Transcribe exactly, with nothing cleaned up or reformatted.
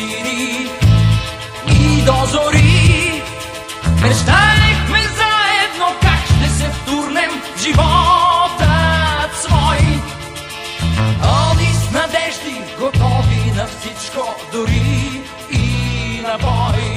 години и до зори мечтаехме заедно как ще се втурнем в живота свой. Оди с надежди, готови на всичко, дори и на бой.